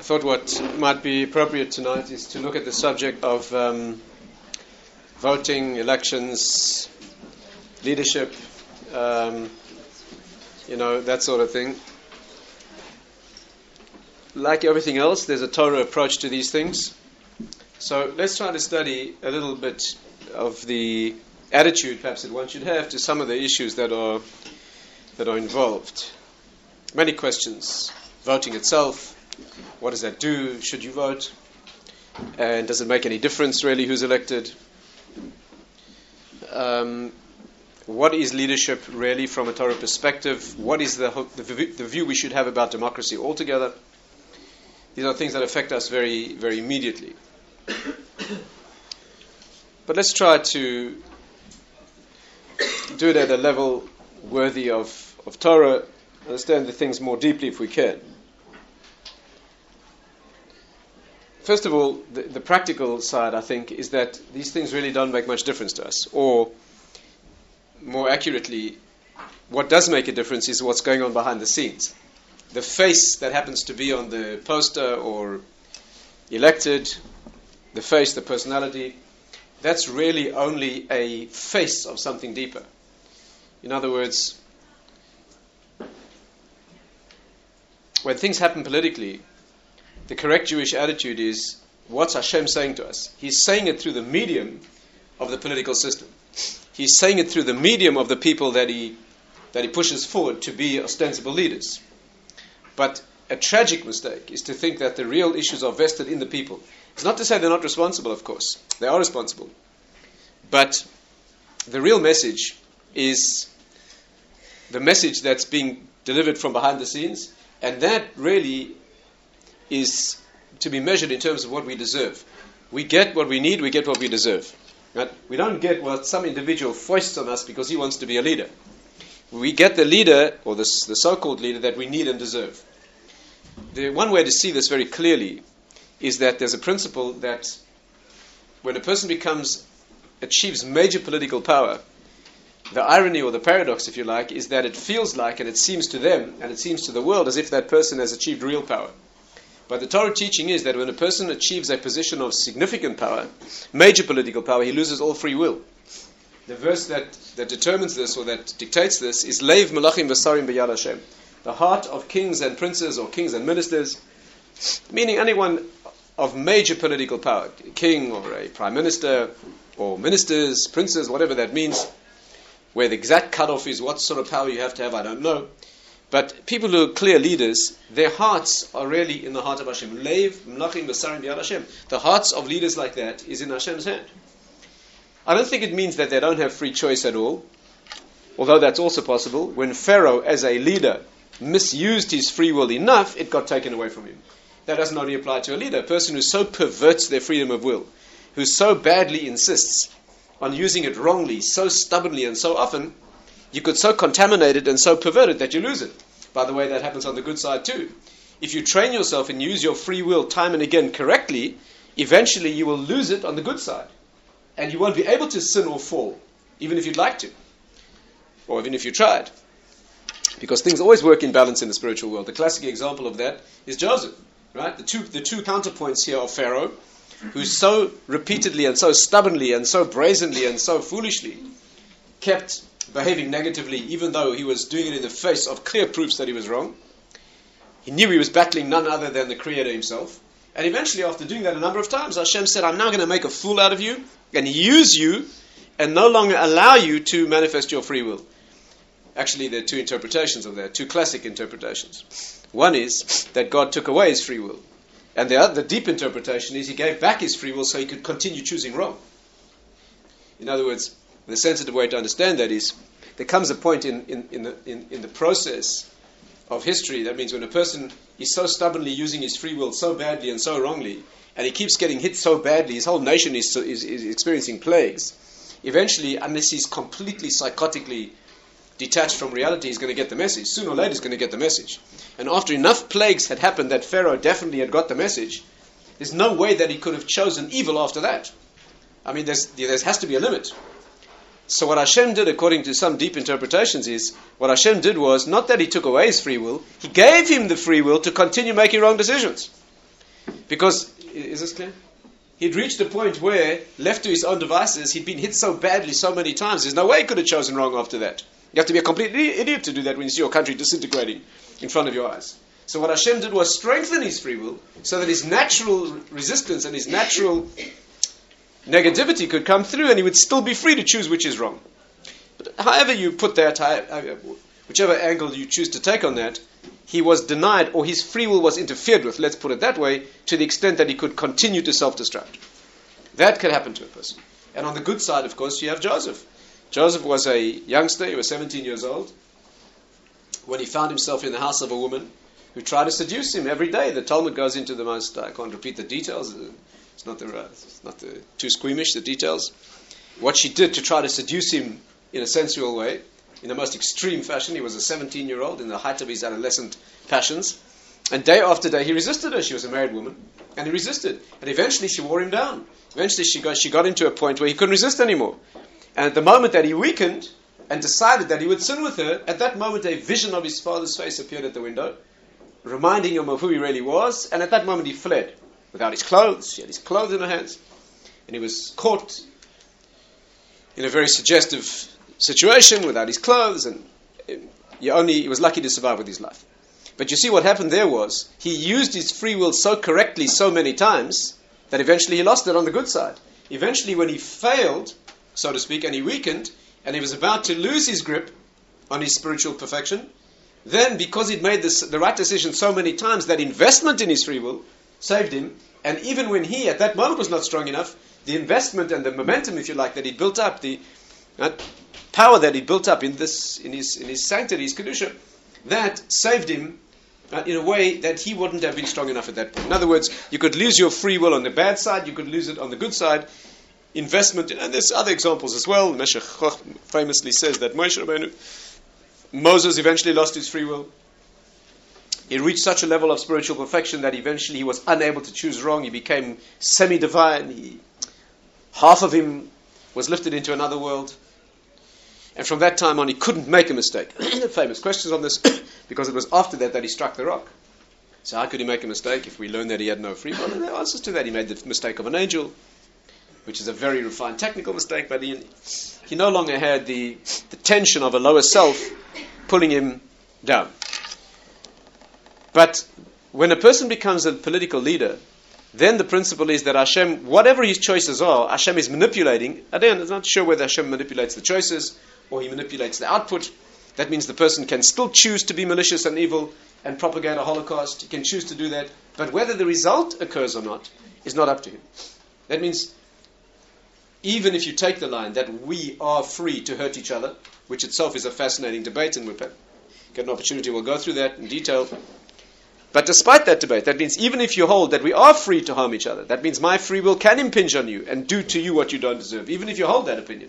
thought what might be appropriate tonight is to look at the subject of voting, elections, leadership, that sort of thing. Like everything else, there's a Torah approach to these things. So let's try to study a little bit of the attitude, perhaps, that one should have to some of the issues that are involved. Many questions. Voting itself. What does that do? Should you vote? And does it make any difference, really, who's elected? What is leadership, really, from a Torah perspective? What is the view we should have about democracy altogether? These are things that affect us very, very immediately. But let's try to do it at a level worthy of Torah, understand the things more deeply if we can. First of all, the practical side, I think, is that these things really don't make much difference to us. Or, more accurately, what does make a difference is what's going on behind the scenes. The face that happens to be on the poster or elected, the face, the personality, that's really only a face of something deeper. In other words, when things happen politically, the correct Jewish attitude is, what's Hashem saying to us? He's saying it through the medium of the political system. He's saying it through the medium of the people that he pushes forward to be ostensible leaders. But a tragic mistake is to think that the real issues are vested in the people. It's not to say they're not responsible, of course. They are responsible. But the real message is the message that's being delivered from behind the scenes, and that really is to be measured in terms of what we deserve. We get what we need, we get what we deserve. Right? We don't get what some individual foists on us because he wants to be a leader. We get the leader, or the so-called leader, that we need and deserve. The one way to see this very clearly is that there's a principle that when a person achieves major political power, the irony or the paradox, if you like, is that it feels like, and it seems to them, and it seems to the world, as if that person has achieved real power. But the Torah teaching is that when a person achieves a position of significant power, major political power, he loses all free will. The verse that determines this, or that dictates this, is Leiv Melachim V'Sarim B'Yad Hashem. The heart of kings and princes, or kings and ministers, meaning anyone of major political power, a king or a prime minister, or ministers, princes, whatever that means. Where the exact cutoff is, what sort of power you have to have, I don't know. But people who are clear leaders, their hearts are really in the heart of Hashem. Leiv Melachim V'Sarim B'Yad Hashem. The hearts of leaders like that is in Hashem's hand. I don't think it means that they don't have free choice at all, although that's also possible. When Pharaoh, as a leader, misused his free will enough, it got taken away from him. That doesn't only apply to a leader. A person who so perverts their freedom of will, who so badly insists on using it wrongly, so stubbornly and so often, you could so contaminate it and so pervert it that you lose it. By the way, that happens on the good side too. If you train yourself and use your free will time and again correctly, eventually you will lose it on the good side. And you won't be able to sin or fall, even if you'd like to, or even if you tried. Because things always work in balance in the spiritual world. The classic example of that is Joseph, right? The two counterpoints here are Pharaoh, who so repeatedly and so stubbornly and so brazenly and so foolishly kept behaving negatively, even though he was doing it in the face of clear proofs that he was wrong. He knew he was battling none other than the Creator himself. And eventually, after doing that a number of times, Hashem said, I'm now going to make a fool out of you and use you and no longer allow you to manifest your free will. Actually, there are two interpretations of that, two classic interpretations. One is that God took away his free will. And the deep interpretation is he gave back his free will so he could continue choosing wrong. In other words, the sensitive way to understand that is, there comes a point in the process of history, that means when a person is so stubbornly using his free will so badly and so wrongly, and he keeps getting hit so badly, his whole nation is experiencing plagues, eventually, unless he's completely psychotically detached from reality, he's going to get the message. Sooner or later, he's going to get the message. And after enough plagues had happened that Pharaoh definitely had got the message, there's no way that he could have chosen evil after that. I mean, there has to be a limit. So what Hashem did, according to some deep interpretations, is what Hashem did was not that he took away his free will, he gave him the free will to continue making wrong decisions. Because, is this clear? He'd reached a point where, left to his own devices, he'd been hit so badly so many times, there's no way he could have chosen wrong after that. You have to be a complete idiot to do that when you see your country disintegrating in front of your eyes. So what Hashem did was strengthen his free will so that his natural resistance and his natural negativity could come through and he would still be free to choose which is wrong. But however you put that, whichever angle you choose to take on that, he was denied, or his free will was interfered with, let's put it that way, to the extent that he could continue to self-destruct. That could happen to a person. And on the good side, of course, you have Joseph. Joseph was a youngster, he was 17 years old, when he found himself in the house of a woman who tried to seduce him every day. The Talmud goes into the most, I can't repeat the details, it's not too squeamish, the details. What she did to try to seduce him in a sensual way, in the most extreme fashion. He was a 17-year-old in the height of his adolescent passions. And day after day, he resisted her. She was a married woman. And he resisted. And eventually, she wore him down. Eventually, she got into a point where he couldn't resist anymore. And at the moment that he weakened and decided that he would sin with her, at that moment, a vision of his father's face appeared at the window, reminding him of who he really was. And at that moment, he fled. Without his clothes. She had his clothes in her hands. And he was caught in a very suggestive situation without his clothes, and he was lucky to survive with his life. But you see, what happened there was he used his free will so correctly so many times that eventually he lost it on the good side. Eventually, when he failed, so to speak, and he weakened, and he was about to lose his grip on his spiritual perfection, then because he'd made the right decision so many times, that investment in his free will saved him. And even when he at that moment was not strong enough, the investment and the momentum, if you like, that he built up, the power that he built up in his sanctity, his kedusha, that saved him in a way that he wouldn't have been strong enough at that point. In other words, you could lose your free will on the bad side, you could lose it on the good side. Investment, and there's other examples as well. Meshech famously says that Moses eventually lost his free will. He reached such a level of spiritual perfection that eventually he was unable to choose wrong. He became semi-divine. Half of him was lifted into another world. And from that time on, he couldn't make a mistake. Famous questions on this, because it was after that he struck the rock. So how could he make a mistake if we learn that he had no free will? And there are answers to that. He made the mistake of an angel, which is a very refined technical mistake, but he no longer had the tension of a lower self pulling him down. But when a person becomes a political leader, then the principle is that Hashem, whatever his choices are, Hashem is manipulating. Again, I'm not sure whether Hashem manipulates the choices or he manipulates the output. That means the person can still choose to be malicious and evil and propagate a Holocaust. He can choose to do that. But whether the result occurs or not is not up to him. That means even if you take the line that we are free to hurt each other, which itself is a fascinating debate, and we'll get an opportunity, we'll go through that in detail. But despite that debate, that means even if you hold that we are free to harm each other, that means my free will can impinge on you and do to you what you don't deserve, even if you hold that opinion.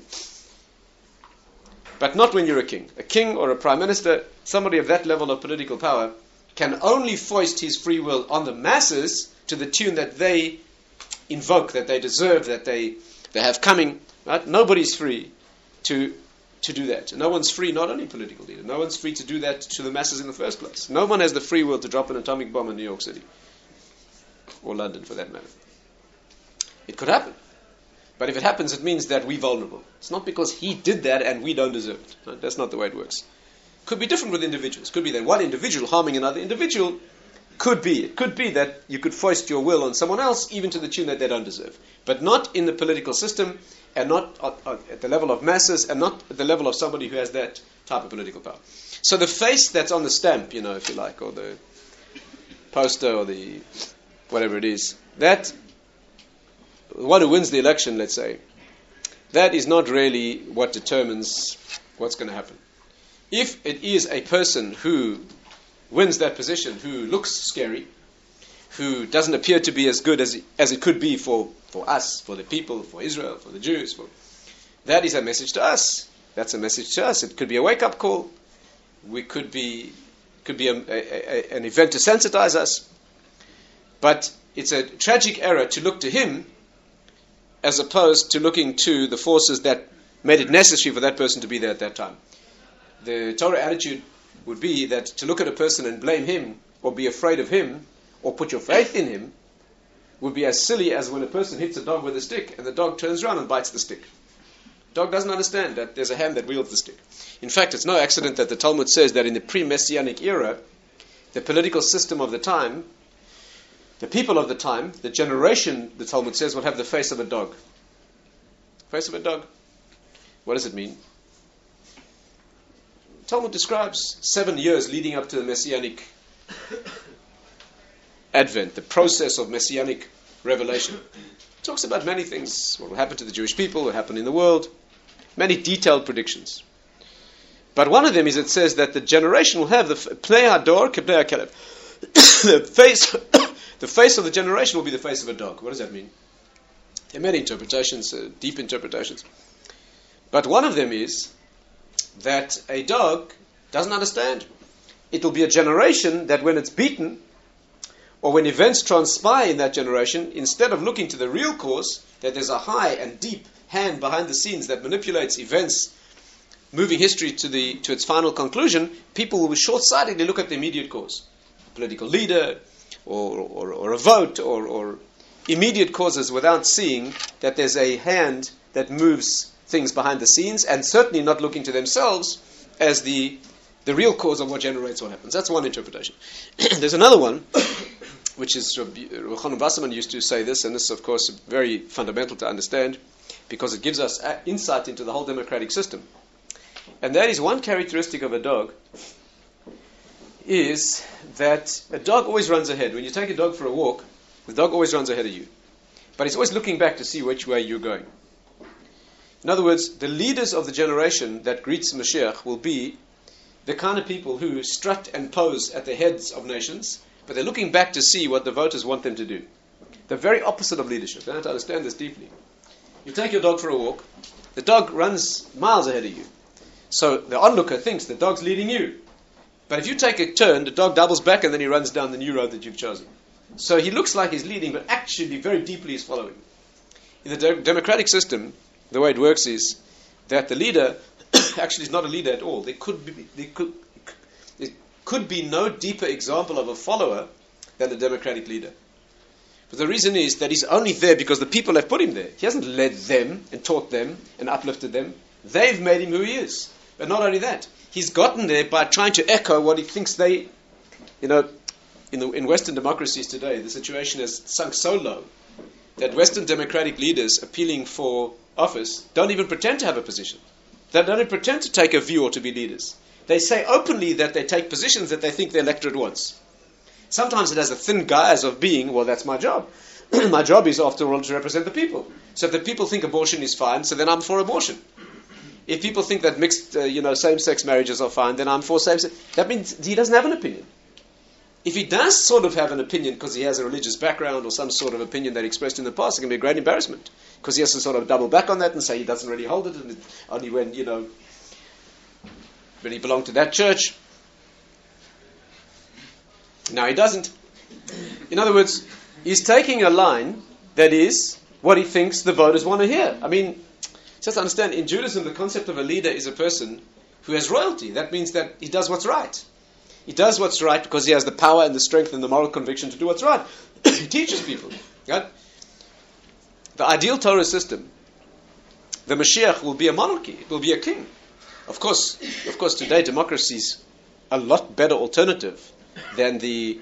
But not when you're a king. A king or a prime minister, somebody of that level of political power, can only foist his free will on the masses to the tune that they invoke, that they deserve, that they have coming. Right? Nobody's free to do that. No one's free, not only political leader, no one's free to do that to the masses in the first place. No one has the free will to drop an atomic bomb in New York City. Or London, for that matter. It could happen. But if it happens, it means that we're vulnerable. It's not because he did that and we don't deserve it. Right? That's not the way it works. Could be different with individuals. Could be that one individual harming another individual. Could be. It could be that you could foist your will on someone else, even to the tune that they don't deserve. But not in the political system, and not at the level of masses, and not at the level of somebody who has that type of political power. So the face that's on the stamp, if you like, or the poster, or the whatever it is, that the one who wins the election, let's say, that is not really what determines what's going to happen. If it is a person who wins that position, who looks scary, who doesn't appear to be as good as it could be for us, for the people, for Israel, for the Jews, that is a message to us. That's a message to us. It could be a wake-up call. Could be an event to sensitize us. But it's a tragic error to look to him as opposed to looking to the forces that made it necessary for that person to be there at that time. The Torah attitude would be that to look at a person and blame him, or be afraid of him, or put your faith in him, would be as silly as when a person hits a dog with a stick and the dog turns around and bites the stick. Dog doesn't understand that there's a hand that wields the stick. In fact, it's no accident that the Talmud says that in the pre-Messianic era, the political system of the time, the people of the time, the generation, the Talmud says, will have the face of a dog. Face of a dog. What does it mean? The Talmud describes 7 years leading up to the Messianic advent, the process of Messianic revelation. It talks about many things, what will happen to the Jewish people, what will happen in the world, many detailed predictions. But one of them is, it says that the generation will have the Pnei Hador K'Pnei HaKelev. The face of the generation will be the face of a dog. What does that mean? There are many interpretations, deep interpretations. But one of them is that a dog doesn't understand. It will be a generation that when it's beaten, or when events transpire in that generation, instead of looking to the real cause, that there's a high and deep hand behind the scenes that manipulates events, moving history to its final conclusion, people will short-sightedly look at the immediate cause. A political leader, or a vote, or immediate causes, without seeing that there's a hand that moves things behind the scenes, and certainly not looking to themselves as the real cause of what generates what happens. That's one interpretation. There's another one, which is Yochanan Wasserman used to say this, and this is, of course, very fundamental to understand, because it gives us insight into the whole democratic system. And that is, one characteristic of a dog is that a dog always runs ahead. When you take a dog for a walk, the dog always runs ahead of you. But it's always looking back to see which way you're going. In other words, the leaders of the generation that greets Mashiach will be the kind of people who strut and pose at the heads of nations, but they're looking back to see what the voters want them to do. The very opposite of leadership. You have to understand this deeply. You take your dog for a walk, the dog runs miles ahead of you. So the onlooker thinks the dog's leading you. But if you take a turn, the dog doubles back and then he runs down the new road that you've chosen. So he looks like he's leading, but actually very deeply he's following. In the democratic system, the way it works is that the leader actually is not a leader at all. There could be no deeper example of a follower than a democratic leader. But the reason is that he's only there because the people have put him there. He hasn't led them and taught them and uplifted them. They've made him who he is. But not only that, he's gotten there by trying to echo what he thinks they, in Western democracies today, the situation has sunk so low that Western democratic leaders appealing for office don't even pretend to have a position. They don't even pretend to take a view or to be leaders. They say openly that they take positions that they think the electorate wants. Sometimes it has a thin guise of being, well, that's my job. My job is, after all, to represent the people. So if the people think abortion is fine, so then I'm for abortion. If people think that mixed, same-sex marriages are fine, then I'm for same-sex. That means he doesn't have an opinion. If he does sort of have an opinion because he has a religious background or some sort of opinion that he expressed in the past, it can be a great embarrassment. Because he has to sort of double back on that and say he doesn't really hold it, and only when he belonged to that church. No, he doesn't. In other words, he's taking a line that is what he thinks the voters want to hear. I mean, just understand, in Judaism, the concept of a leader is a person who has royalty. That means that he does what's right. He does what's right because he has the power and the strength and the moral conviction to do what's right. He teaches people. Right? The ideal Torah system, the Mashiach will be a monarchy. It will be a king. Of course, today democracy is a lot better alternative than the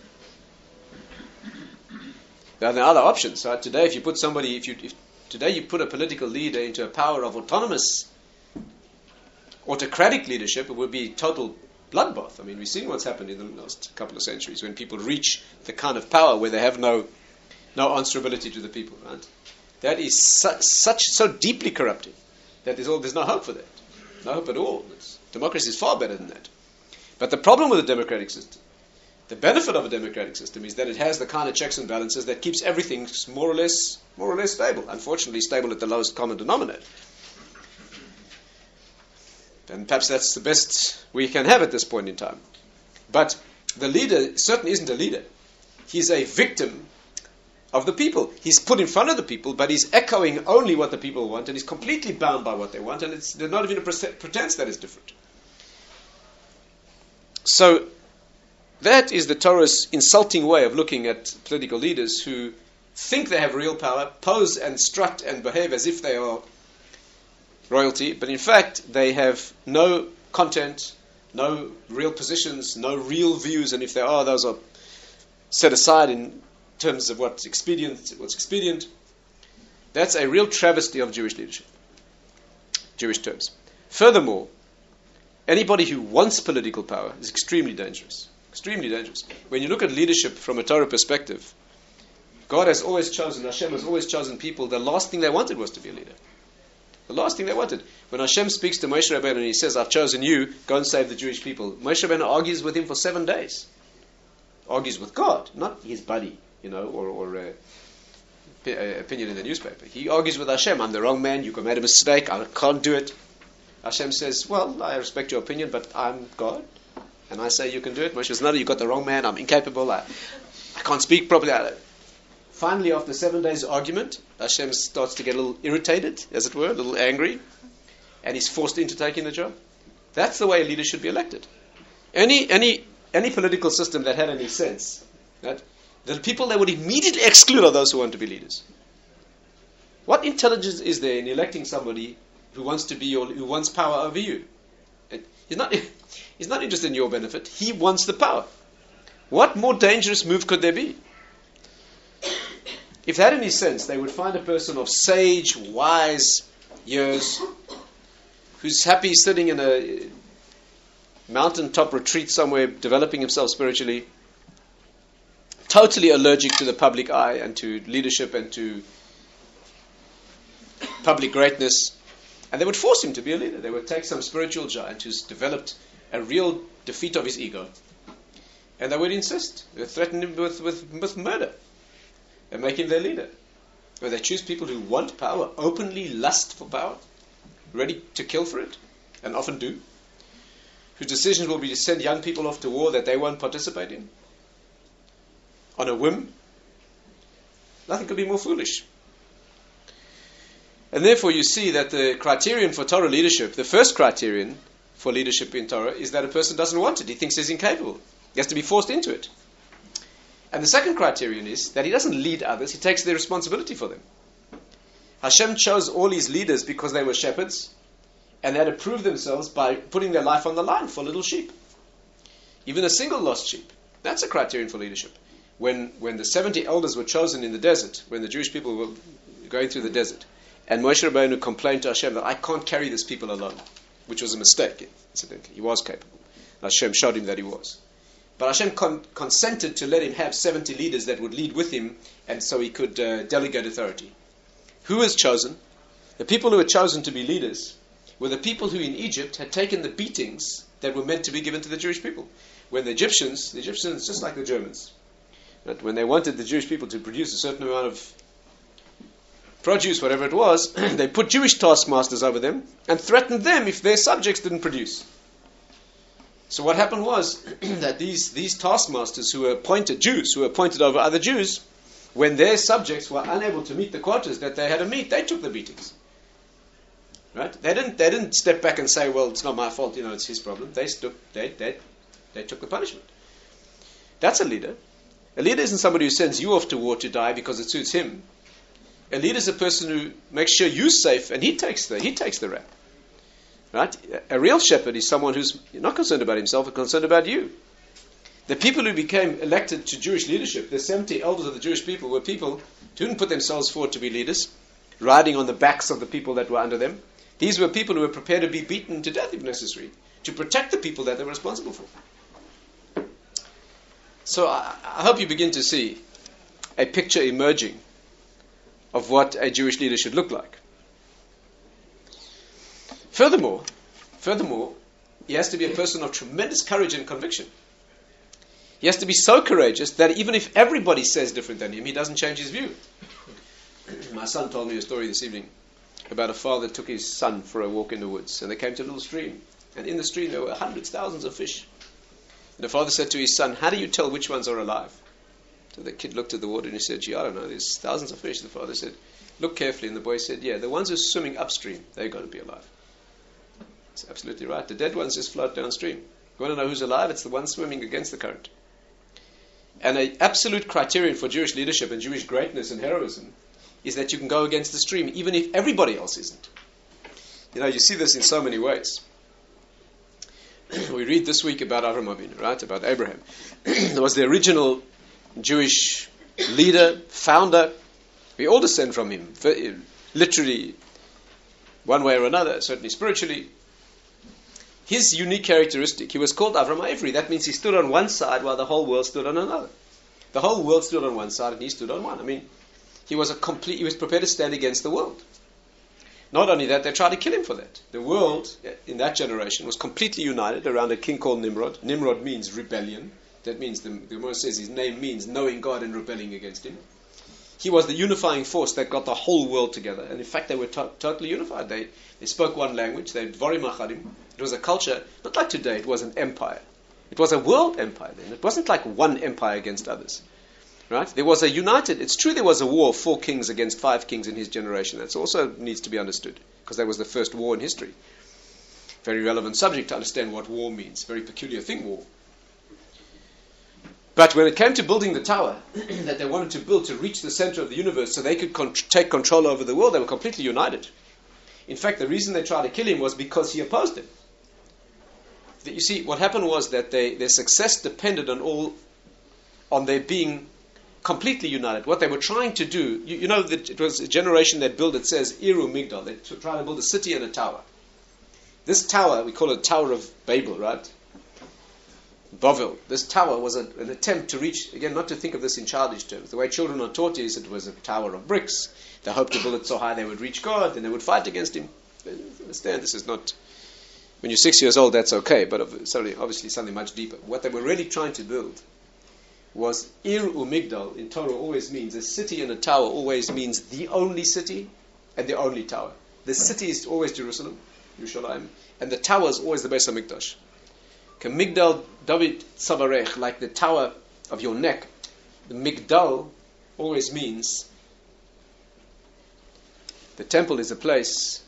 other options. Right? Today, if you put somebody, today you put a political leader into a power of autonomous, autocratic leadership, it would be total bloodbath. I mean, we've seen what's happened in the last couple of centuries when people reach the kind of power where they have no answerability to the people. Right? That is so deeply corrupting that there's no hope for that. No hope at all. Democracy is far better than that. But the problem with the democratic system, the benefit of a democratic system, is that it has the kind of checks and balances that keeps everything more or less stable. Unfortunately, stable at the lowest common denominator. And perhaps that's the best we can have at this point in time. But the leader certainly isn't a leader. He's a victim of the people. He's put in front of the people, but he's echoing only what the people want, and he's completely bound by what they want, and there's not even a pretense that is different. So that is the Torah's insulting way of looking at political leaders who think they have real power, pose and strut and behave as if they are royalty, but in fact they have no content, no real positions, no real views, and if there are, those are set aside in terms of what's expedient. That's a real travesty of Jewish leadership, Jewish terms. Furthermore, anybody who wants political power is extremely dangerous. Extremely dangerous. When you look at leadership from a Torah perspective, God has always chosen, Hashem has always chosen people, the last thing they wanted was to be a leader. The last thing they wanted. When Hashem speaks to Moshe Rabbeinu and he says, I've chosen you, go and save the Jewish people, Moshe Rabbeinu argues with him for 7 days. Argues with God, not his buddy, or opinion in the newspaper. He argues with Hashem, I'm the wrong man, you made a mistake, I can't do it. Hashem says, well, I respect your opinion, but I'm God, and I say you can do it. Moshe says, no, you got the wrong man, I'm incapable, I can't speak properly. Finally, after 7 days argument, Hashem starts to get a little irritated, as it were, a little angry, and he's forced into taking the job. That's the way a leader should be elected. Any political system that had any sense, that the people they would immediately exclude are those who want to be leaders. What intelligence is there in electing somebody who wants who wants power over you? He's not interested in your benefit. He wants the power. What more dangerous move could there be? If they had any sense, they would find a person of sage, wise years, who's happy sitting in a mountaintop retreat somewhere, developing himself spiritually, totally allergic to the public eye and to leadership and to public greatness. And they would force him to be a leader. They would take some spiritual giant who's developed a real defeat of his ego, and they would insist. They would threaten him with murder and make him their leader. Or they choose people who want power, openly lust for power, ready to kill for it, and often do, whose decisions will be to send young people off to war that they won't participate in, on a whim. Nothing could be more foolish. And therefore you see that the criterion for Torah leadership, the first criterion for leadership in Torah, is that a person doesn't want it. He thinks he's incapable. He has to be forced into it. And the second criterion is that he doesn't lead others, he takes the responsibility for them. Hashem chose all his leaders because they were shepherds, and they had to prove themselves by putting their life on the line for little sheep. Even a single lost sheep. That's a criterion for leadership. When the 70 elders were chosen in the desert, when the Jewish people were going through the desert, and Moshe Rabbeinu complained to Hashem that I can't carry this people alone, which was a mistake, incidentally. He was capable. Hashem showed him that he was. But Hashem consented to let him have 70 leaders that would lead with him, and so he could delegate authority. Who was chosen? The people who were chosen to be leaders were the people who in Egypt had taken the beatings that were meant to be given to the Jewish people. When the Egyptians, just like the Germans, right, when they wanted the Jewish people to produce a certain amount of produce, whatever it was, they put Jewish taskmasters over them and threatened them if their subjects didn't produce. So what happened was that these taskmasters who were appointed Jews, who were appointed over other Jews, when their subjects were unable to meet the quotas that they had to meet, they took the beatings. Right? They didn't step back and say, well, it's not my fault, it's his problem. They took the punishment. That's a leader. A leader isn't somebody who sends you off to war to die because it suits him. A leader is a person who makes sure you're safe and he takes the rap. Right? A real shepherd is someone who's not concerned about himself, but concerned about you. The people who became elected to Jewish leadership, the 70 elders of the Jewish people, were people who didn't put themselves forward to be leaders, riding on the backs of the people that were under them. These were people who were prepared to be beaten to death if necessary, to protect the people that they were responsible for. So I hope you begin to see a picture emerging of what a Jewish leader should look like. Furthermore, he has to be a person of tremendous courage and conviction. He has to be so courageous that even if everybody says different than him, he doesn't change his view. My son told me a story this evening about a father took his son for a walk in the woods, and they came to a little stream, and in the stream there were hundreds, thousands of fish. And the father said to his son, how do you tell which ones are alive? So the kid looked at the water and he said, gee, I don't know, there's thousands of fish. The father said, look carefully, and the boy said, yeah, the ones who are swimming upstream, they're going to be alive. That's absolutely right. The dead ones just float downstream. You want to know who's alive? It's the ones swimming against the current. And an absolute criterion for Jewish leadership and Jewish greatness and heroism is that you can go against the stream, even if everybody else isn't. You see this in so many ways. We read this week about Avraham Avinu, right? About Abraham. He was the original Jewish leader, founder. We all descend from him, literally, one way or another, certainly spiritually. His unique characteristic, he was called Avram Avery. That means he stood on one side while the whole world stood on another. The whole world stood on one side and he stood on one. He was prepared to stand against the world. Not only that, they tried to kill him for that. The world in that generation was completely united around a king called Nimrod. Nimrod means rebellion. That means, the Gemara says his name means knowing God and rebelling against him. He was the unifying force that got the whole world together. And in fact, they were totally unified. They spoke one language. They dvarim achadim. It was a culture, not like today, it was an empire. It was a world empire then. It wasn't like one empire against others. Right? There was it's true there was a war of 4 kings against 5 kings in his generation. That also needs to be understood, because that was the first war in history. Very relevant subject to understand what war means. Very peculiar thing, war. But when it came to building the tower that they wanted to build to reach the center of the universe so they could take control over the world, they were completely united. In fact, the reason they tried to kill him was because he opposed them. You see, what happened was that their success depended on their being completely united. What they were trying to do, you know that it was a generation that built, it says, Iru Migdal. They tried to build a city and a tower. This tower, we call it Tower of Babel, right? Bavel. This tower was an attempt to reach, again, not to think of this in childish terms. The way children are taught is it was a tower of bricks. They hoped to build it so high they would reach God, and they would fight against him. Understand, this is not... When you're 6 years old, that's okay, but obviously something much deeper. What they were really trying to build was Ir Umigdal in Torah always means, a city and a tower always means the only city and the only tower. The city is always Jerusalem, Yerushalayim, and the tower is always the Beis HaMikdash. Migdal David Savarech, like the tower of your neck. The Migdal always means the temple is a place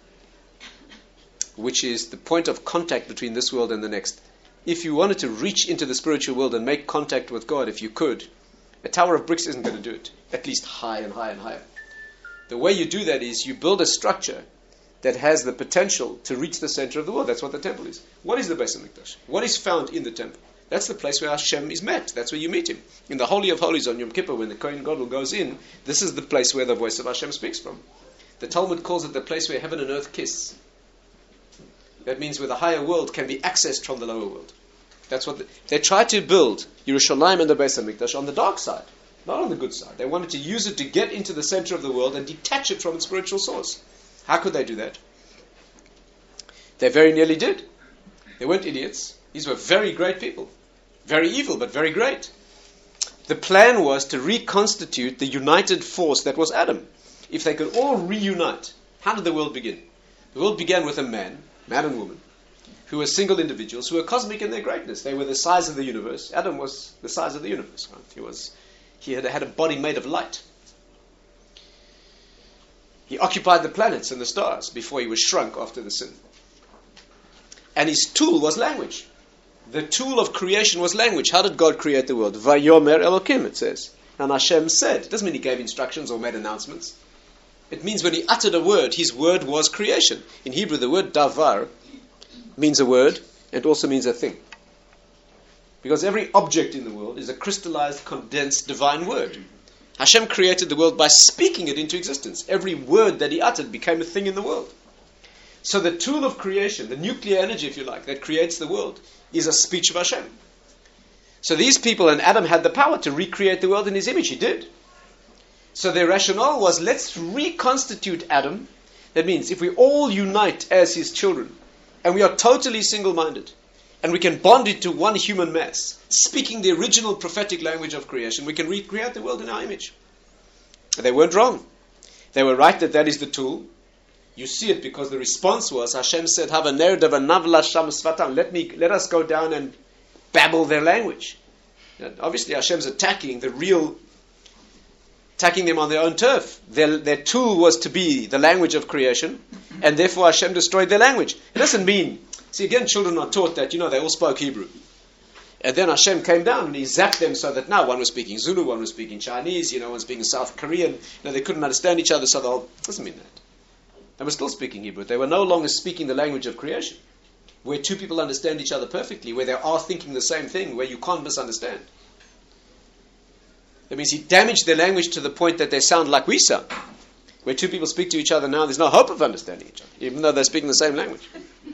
which is the point of contact between this world and the next. If you wanted to reach into the spiritual world and make contact with God, if you could, a tower of bricks isn't going to do it. At least high and high and higher. The way you do that is you build a structure that has the potential to reach the center of the world. That's what the temple is. What is the Beis HaMikdash? What is found in the temple? That's the place where Hashem is met. That's where you meet him. In the Holy of Holies on Yom Kippur, when the Kohen Gadol goes in, this is the place where the voice of Hashem speaks from. The Talmud calls it the place where heaven and earth kiss. That means where the higher world can be accessed from the lower world. That's what they tried to build Yerushalayim and the Beis HaMikdash on the dark side, not on the good side. They wanted to use it to get into the center of the world and detach it from its spiritual source. How could they do that? They very nearly did. They weren't idiots. These were very great people. Very evil, but very great. The plan was to reconstitute the united force that was Adam. If they could all reunite, how did the world begin? The world began with a man and woman, who were single individuals, who were cosmic in their greatness. They were the size of the universe. Adam was the size of the universe. Right? He had a body made of light. He occupied the planets and the stars before he was shrunk after the sin. And his tool was language. The tool of creation was language. How did God create the world? Vayomer Elokim, it says. And Hashem said. It doesn't mean he gave instructions or made announcements. It means when he uttered a word, his word was creation. In Hebrew, the word davar means a word and also means a thing. Because every object in the world is a crystallized, condensed, divine word. Hashem created the world by speaking it into existence. Every word that he uttered became a thing in the world. So the tool of creation, the nuclear energy, if you like, that creates the world, is a speech of Hashem. So these people, and Adam had the power to recreate the world in his image. He did. So their rationale was, let's reconstitute Adam. That means if we all unite as his children, and we are totally single-minded, and we can bond it to one human mass, speaking the original prophetic language of creation, we can recreate the world in our image. And they weren't wrong. They were right that is the tool. You see it because the response was, Hashem said, let us go down and babble their language. And obviously Hashem's attacking them on their own turf. Their tool was to be the language of creation, and therefore Hashem destroyed their language. It doesn't mean, see again, children are taught that, they all spoke Hebrew. And then Hashem came down and he zapped them so that now one was speaking Zulu, one was speaking Chinese, one speaking South Korean. They couldn't understand each other, so the whole doesn't mean that. They were still speaking Hebrew. They were no longer speaking the language of creation, where two people understand each other perfectly, where they are thinking the same thing, where you can't misunderstand. That means he damaged their language to the point that they sound like we sound. Where two people speak to each other now, there's no hope of understanding each other, even though they're speaking the same language.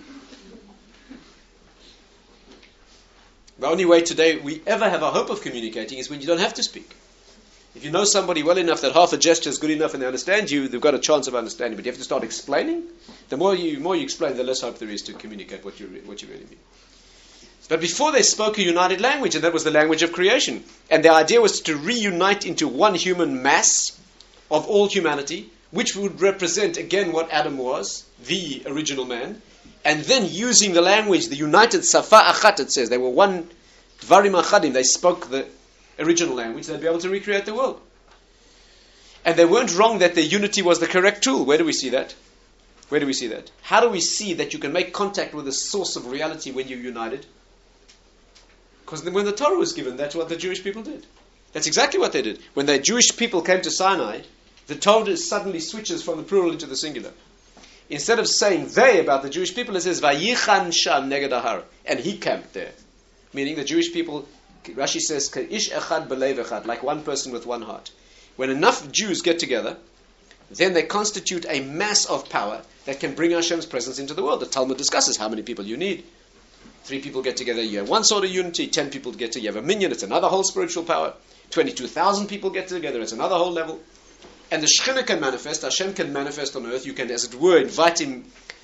The only way today we ever have a hope of communicating is when you don't have to speak. If you know somebody well enough that half a gesture is good enough and they understand you, they've got a chance of understanding. But you have to start explaining. The more you explain, the less hope there is to communicate what you really mean. But before they spoke a united language, and that was the language of creation. And the idea was to reunite into one human mass of all humanity, which would represent again what Adam was, the original man. And then using the language, the united Safa Achat, it says, they were one Dvarim Achadim, they spoke the original language, they'd be able to recreate the world. And they weren't wrong that their unity was the correct tool. Where do we see that? Where do we see that? How do we see that you can make contact with the source of reality when you're united? Because when the Torah was given, that's what the Jewish people did. That's exactly what they did. When the Jewish people came to Sinai, the Torah suddenly switches from the plural into the singular. Instead of saying they about the Jewish people, it says Vayichan Sham Neged Ahar, and he camped there. Meaning the Jewish people, Rashi says, Ish Echad Belev Echad, like one person with one heart. When enough Jews get together, then they constitute a mass of power that can bring Hashem's presence into the world. The Talmud discusses how many people you need. 3 people get together, you have one sort of unity. 10 people get together, you have a minyan, it's another whole spiritual power. 22,000 people get together, it's another whole level. And the Shekhinah can manifest, Hashem can manifest on earth. You can, as it were, invite him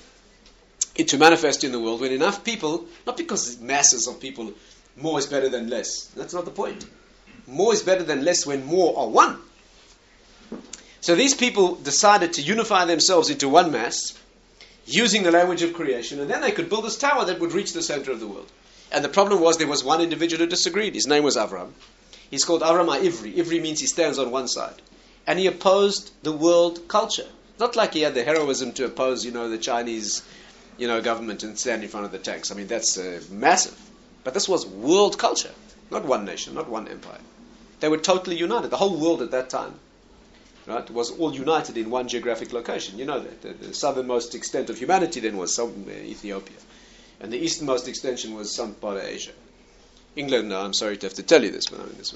to manifest in the world when enough people, not because masses of people, more is better than less. That's not the point. More is better than less when more are one. So these people decided to unify themselves into one mass, using the language of creation, and then they could build this tower that would reach the center of the world. And the problem was there was one individual who disagreed. His name was Avram. He's called Avram HaIvri. Ivri means he stands on one side. And he opposed the world culture. Not like he had the heroism to oppose, the Chinese, government and stand in front of the tanks. I mean, that's massive. But this was world culture. Not one nation, not one empire. They were totally united. The whole world at that time, right, was all united in one geographic location. You know that. The southernmost extent of humanity then was somewhere Ethiopia. And the easternmost extension was some part of Asia. England, I'm sorry to have to tell you this, but this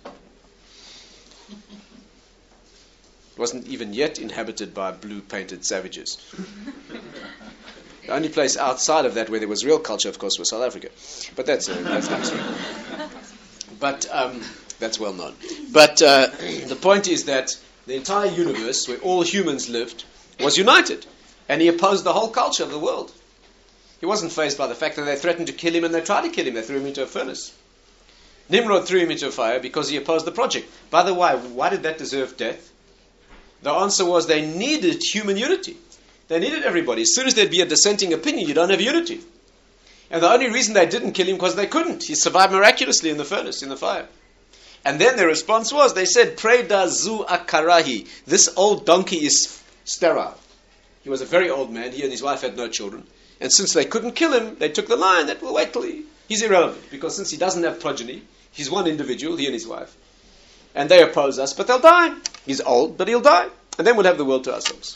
wasn't even yet inhabited by blue-painted savages. The only place outside of that where there was real culture, of course, was South Africa. But that's next week. But that's well known. But the point is that the entire universe, where all humans lived, was united. And he opposed the whole culture of the world. He wasn't fazed by the fact that they threatened to kill him and they tried to kill him. They threw him into a furnace. Nimrod threw him into a fire because he opposed the project. By the way, why did that deserve death? The answer was they needed human unity. They needed everybody. As soon as there'd be a dissenting opinion, you don't have unity. And the only reason they didn't kill him was they couldn't. He survived miraculously in the furnace, in the fire. And then their response was, they said, Preda zu akarahi. This old donkey is sterile. He was a very old man. He and his wife had no children. And since they couldn't kill him, they took the line that we'll wait till he's irrelevant. Because since he doesn't have progeny, he's one individual, he and his wife. And they oppose us, but they'll die. He's old, but he'll die. And then we'll have the world to ourselves.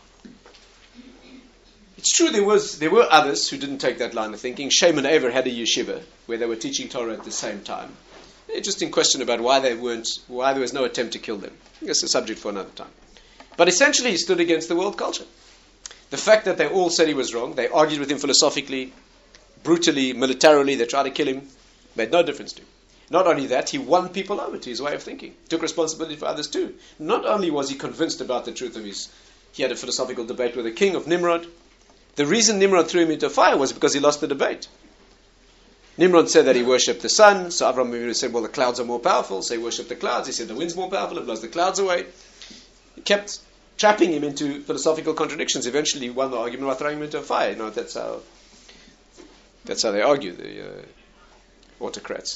It's true there were others who didn't take that line of thinking. Shem and Aver had a yeshiva where they were teaching Torah at the same time. Interesting question about why there was no attempt to kill them. I guess a subject for another time. But essentially he stood against the world culture. The fact that they all said he was wrong, they argued with him philosophically, brutally, militarily, they tried to kill him, made no difference to him. Not only that, he won people over to his way of thinking. Took responsibility for others too. Not only was he convinced about the truth of he had a philosophical debate with the king of Nimrod. The reason Nimrod threw him into fire was because he lost the debate. Nimrod said that he worshipped the sun, so Avraham Avinu said, well, the clouds are more powerful, so he worshipped the clouds. He said the wind's more powerful, it blows the clouds away. He kept trapping him into philosophical contradictions. Eventually he won the argument by throwing him into a fire. That's how they argue, the autocrats.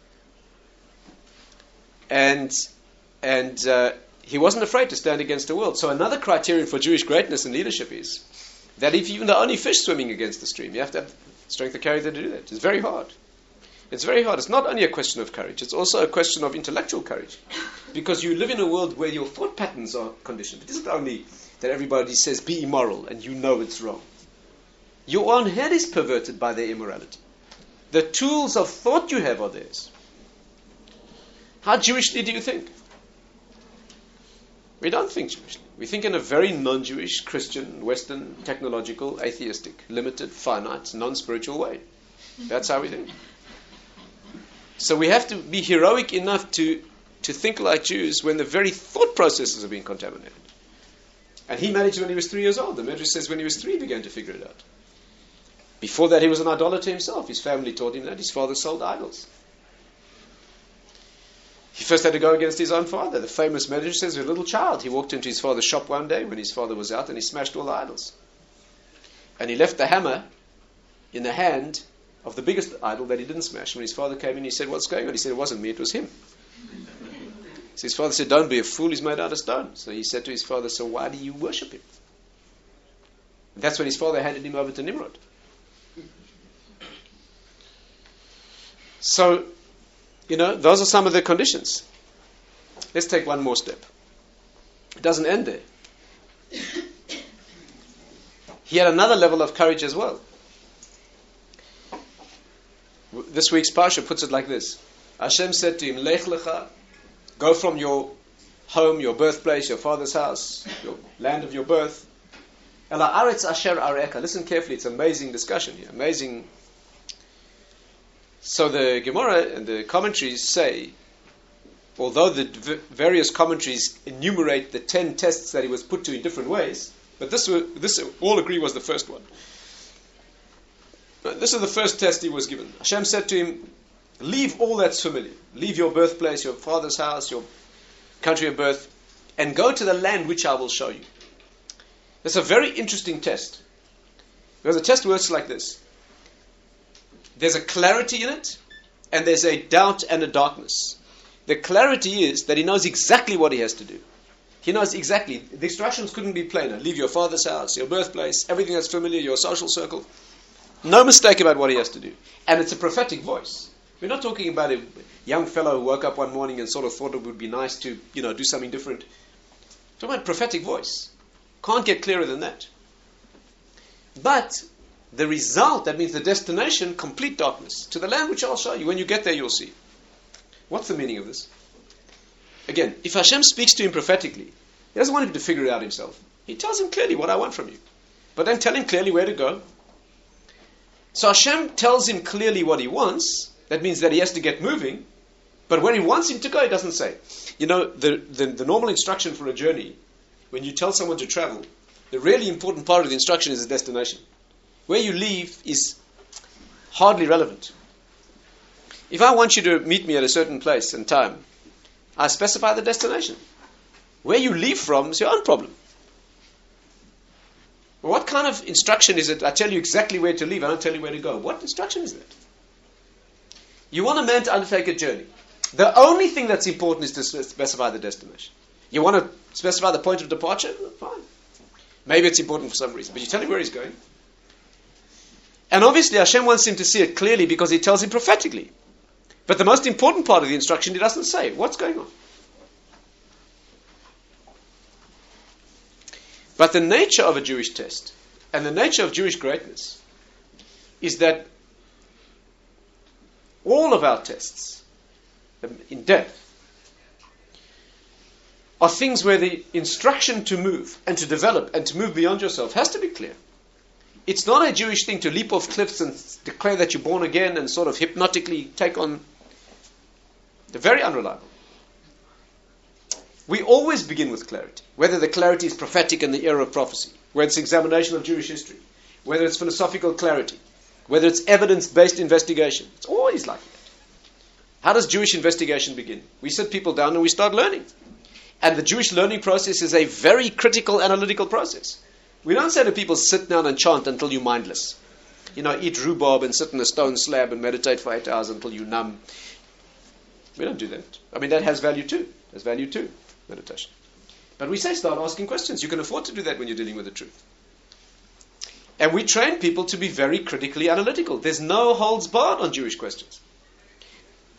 And he wasn't afraid to stand against the world. So another criterion for Jewish greatness and leadership is that if you're the only fish swimming against the stream, you have to have strength of character to do that. It's very hard. It's very hard. It's not only a question of courage, it's also a question of intellectual courage. Because you live in a world where your thought patterns are conditioned. It isn't only that everybody says be immoral and you know it's wrong. Your own head is perverted by their immorality. The tools of thought you have are theirs. How Jewishly do you think? We don't think Jewishly. We think in a very non-Jewish, Christian, Western, technological, atheistic, limited, finite, non-spiritual way. That's how we think. So we have to be heroic enough to think like Jews when the very thought processes are being contaminated. And he managed when he was 3 years old. The Medrash says when he was 3 he began to figure it out. Before that he was an idolater himself. His family taught him that. His father sold idols. He first had to go against his own father. The famous Medrash says, as a little child, he walked into his father's shop one day when his father was out and he smashed all the idols. And he left the hammer in the hand of the biggest idol that he didn't smash. When his father came in, he said, what's going on? He said, it wasn't me, it was him. So his father said, don't be a fool, he's made out of stone. So he said to his father, so why do you worship him? And that's when his father handed him over to Nimrod. So, those are some of the conditions. Let's take one more step. It doesn't end there. He had another level of courage as well. This week's Parsha puts it like this. Hashem said to him, Lech lecha, go from your home, your birthplace, your father's house, your land of your birth. Ela aretz asher areka. Listen carefully, it's amazing discussion here. Amazing. So the Gemara and the commentaries say, although the various commentaries enumerate the 10 tests that he was put to in different ways, but this all agree was the first one. This is the first test he was given. Hashem said to him, leave all that's familiar. Leave your birthplace, your father's house, your country of birth, and go to the land which I will show you. That's a very interesting test. Because the test works like this. There's a clarity in it, and there's a doubt and a darkness. The clarity is that he knows exactly what he has to do. He knows exactly. The instructions couldn't be plainer. Leave your father's house, your birthplace, everything that's familiar, your social circle. No mistake about what he has to do. And it's a prophetic voice. We're not talking about a young fellow who woke up one morning and sort of thought it would be nice to, do something different. We're talking about prophetic voice. Can't get clearer than that. But the result, that means the destination, complete darkness. To the land which I'll show you. When you get there, you'll see. What's the meaning of this? Again, if Hashem speaks to him prophetically, he doesn't want him to figure it out himself. He tells him clearly what I want from you. But then tell him clearly where to go. So Hashem tells him clearly what he wants. That means that he has to get moving. But where he wants him to go, he doesn't say. The normal instruction for a journey, when you tell someone to travel, the really important part of the instruction is the destination. Where you leave is hardly relevant. If I want you to meet me at a certain place and time, I specify the destination. Where you leave from is your own problem. What kind of instruction is it? I tell you exactly where to leave, I don't tell you where to go. What instruction is that? You want a man to undertake a journey. The only thing that's important is to specify the destination. You want to specify the point of departure? Fine. Maybe it's important for some reason, but you tell him where he's going. And obviously Hashem wants him to see it clearly because he tells him prophetically. But the most important part of the instruction he doesn't say. What's going on? But the nature of a Jewish test and the nature of Jewish greatness is that all of our tests in depth are things where the instruction to move and to develop and to move beyond yourself has to be clear. It's not a Jewish thing to leap off cliffs and declare that you're born again and sort of hypnotically take on. They're very unreliable. We always begin with clarity. Whether the clarity is prophetic in the era of prophecy, whether it's examination of Jewish history, whether it's philosophical clarity, whether it's evidence-based investigation. It's always like that. How does Jewish investigation begin? We sit people down and we start learning. And the Jewish learning process is a very critical, analytical process. We don't say to people, sit down and chant until you're mindless. Eat rhubarb and sit in a stone slab and meditate for 8 hours until you're numb. We don't do that. That has value too. There's value too, meditation. But we say start asking questions. You can afford to do that when you're dealing with the truth. And we train people to be very critically analytical. There's no holds barred on Jewish questions.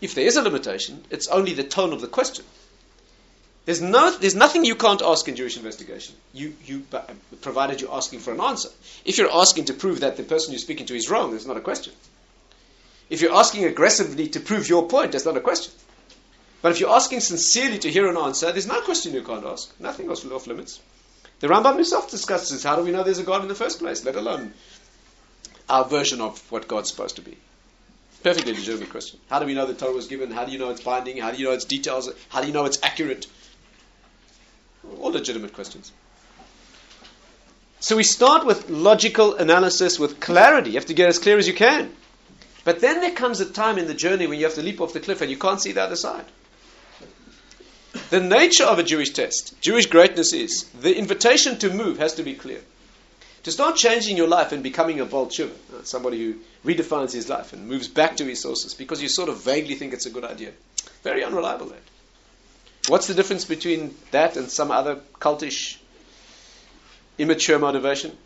if there is a limitation, it's only the tone of the question. There's nothing you can't ask in Jewish investigation, provided you're asking for an answer. If you're asking to prove that the person you're speaking to is wrong, that's not a question. If you're asking aggressively to prove your point, that's not a question. But if you're asking sincerely to hear an answer, there's no question you can't ask. Nothing else off limits. The Rambam himself discusses how do we know there's a God in the first place, let alone our version of what God's supposed to be. Perfectly legitimate question. How do we know the Torah was given? How do you know it's binding? How do you know its details? How do you know it's accurate? All legitimate questions. So we start with logical analysis, with clarity. You have to get as clear as you can. But then there comes a time in the journey when you have to leap off the cliff and you can't see the other side. The nature of a Jewish test, Jewish greatness is, the invitation to move has to be clear. To start changing your life and becoming a Baal Tshuva, somebody who redefines his life and moves back to his sources because you sort of vaguely think it's a good idea. Very unreliable, that. What's the difference between that and some other cultish, immature motivation?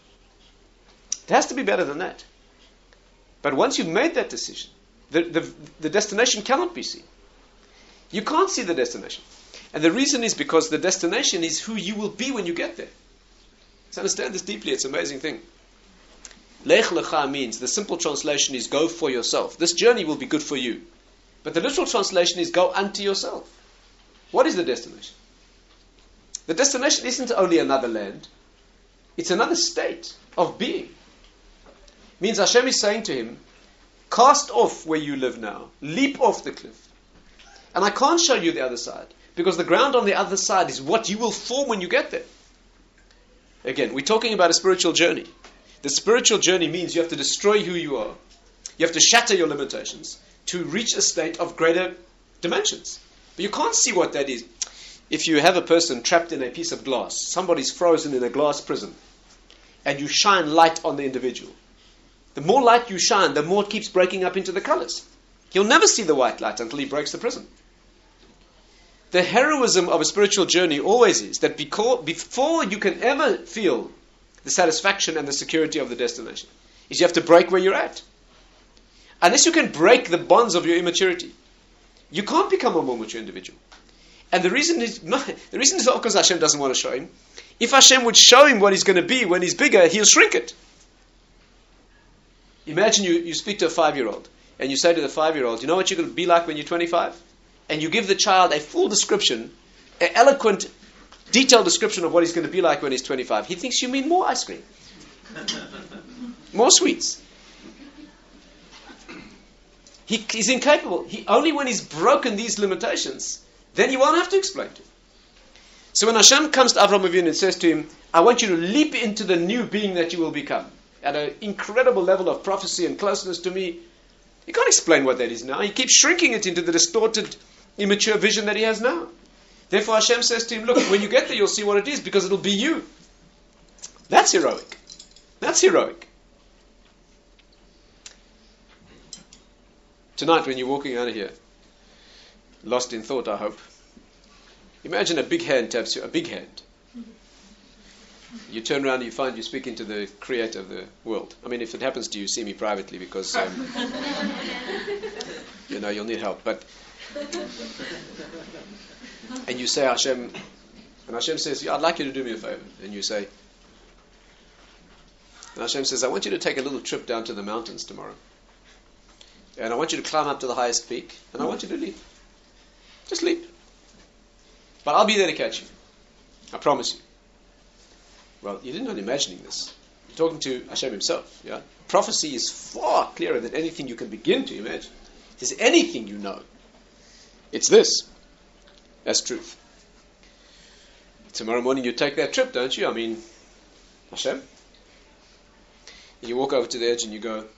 It has to be better than that. But once you've made that decision, the destination cannot be seen. You can't see the destination. And the reason is because the destination is who you will be when you get there. So understand this deeply, it's an amazing thing. Lech lecha means, the simple translation is go for yourself. This journey will be good for you. But the literal translation is go unto yourself. What is the destination? The destination isn't only another land. It's another state of being. Means Hashem is saying to him, cast off where you live now. Leap off the cliff. And I can't show you the other side. Because the ground on the other side is what you will form when you get there. Again, we're talking about a spiritual journey. The spiritual journey means you have to destroy who you are. You have to shatter your limitations to reach a state of greater dimensions. But you can't see what that is. If you have a person trapped in a piece of glass, somebody's frozen in a glass prison, and you shine light on the individual, the more light you shine, the more it keeps breaking up into the colors. He'll never see the white light until he breaks the prison. The heroism of a spiritual journey always is that before you can ever feel the satisfaction and the security of the destination, is you have to break where you're at. Unless you can break the bonds of your immaturity, you can't become a more mature individual. And the reason is not because Hashem doesn't want to show him. If Hashem would show him what he's going to be when he's bigger, he'll shrink it. Imagine you speak to a 5-year-old and you say to the 5-year-old, you know what you're going to be like when you're 25? And you give the child a full description, an eloquent, detailed description of what he's going to be like when he's 25. He thinks you mean more ice cream. More sweets. He's incapable. Only when he's broken these limitations, then you won't have to explain to him. So when Hashem comes to Avraham Avinu and says to him, I want you to leap into the new being that you will become, at an incredible level of prophecy and closeness to me, he can't explain what that is now. He keeps shrinking it into the distorted, immature vision that he has now. Therefore Hashem says to him, look, when you get there you'll see what it is, because it'll be you. That's heroic. That's heroic. Tonight when you're walking out of here, lost in thought I hope, imagine a big hand taps you, a big hand. You turn around and you find you're speaking to the creator of the world. I mean, if it happens to you, see me privately because, you'll need help. But and you say, Hashem, and Hashem says, I'd like you to do me a favor. And you say, and Hashem says, I want you to take a little trip down to the mountains tomorrow. And I want you to climb up to the highest peak. And I want you to leap. Just leap. But I'll be there to catch you. I promise you. Well, you're not imagining this. You're talking to Hashem himself. Yeah? Prophecy is far clearer than anything you can begin to imagine. If there's anything you know, it's this. That's truth. Tomorrow morning you take that trip, don't you? I mean, Hashem. You walk over to the edge and you go,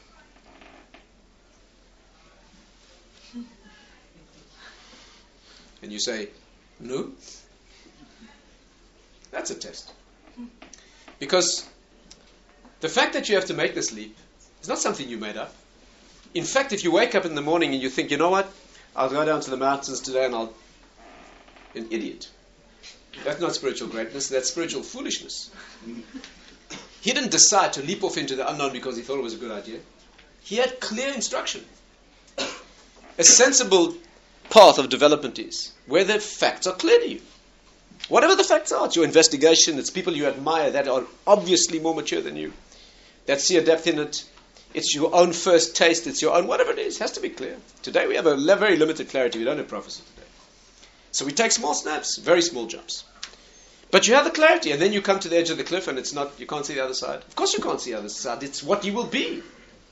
and you say, no. That's a test. Because the fact that you have to make this leap is not something you made up. In fact, if you wake up in the morning and you think, you know what, I'll go down to the mountains today and I'll... An idiot. That's not spiritual greatness, that's spiritual foolishness. He didn't decide to leap off into the unknown because he thought it was a good idea. He had clear instruction. a sensible path of development is where the facts are clear to you. Whatever the facts are, it's your investigation, it's people you admire that are obviously more mature than you, that see a depth in it. It's your own first taste, it's your own, whatever it is, has to be clear. Today we have a very limited clarity, we don't have prophecy today. So we take small snaps, very small jumps. But you have the clarity, and then you come to the edge of the cliff and it's not, you can't see the other side. Of course you can't see the other side, it's what you will be.